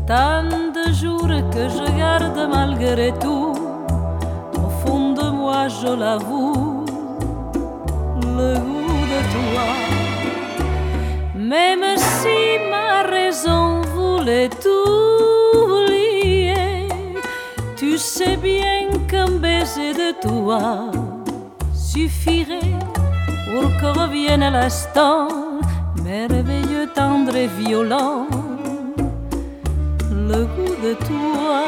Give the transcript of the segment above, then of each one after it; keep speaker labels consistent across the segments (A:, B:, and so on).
A: Tant de jours que je garde malgré tout, au fond de moi je l'avoue, le goût de toi. Même si ma raison voulait tout oublier, tu sais bien qu'un baiser de toi suffirait pour que revienne l'instant merveilleux, tendre et violent, le goût de toi.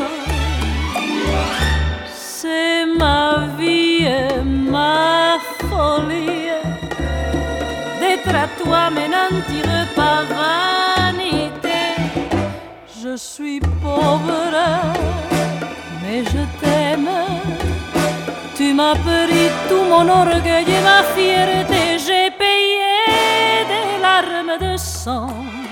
A: C'est ma vie, ma folie d'être à toi, m'enantir par vanité. Je suis pauvre, mais je t'aime. Tu m'as pris tout mon orgueil et ma fierté. J'ai payé des larmes de sang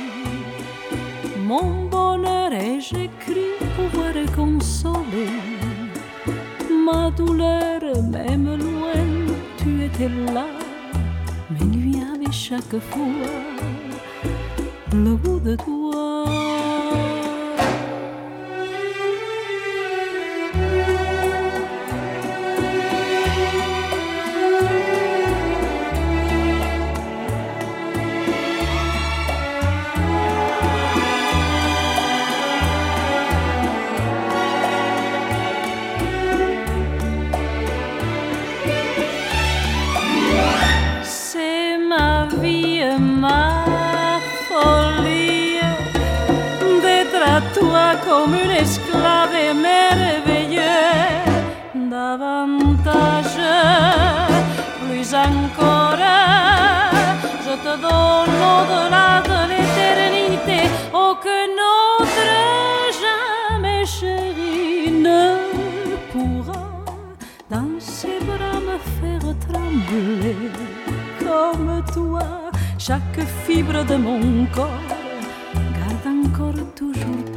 A: mon bonheur et j'ai cru pouvoir consoler ma douleur. Même loin, tu étais là, mes nuits avaient chaque fois le goût de toi. Ma folie d'être à toi comme une esclave et merveilleux. Davantage, plus encore, je te donne au-delà de l'éternité. Aucun autre jamais chéri ne pourra dans ses bras me faire trembler comme toi. Chaque fibre de mon corps garde encore toujours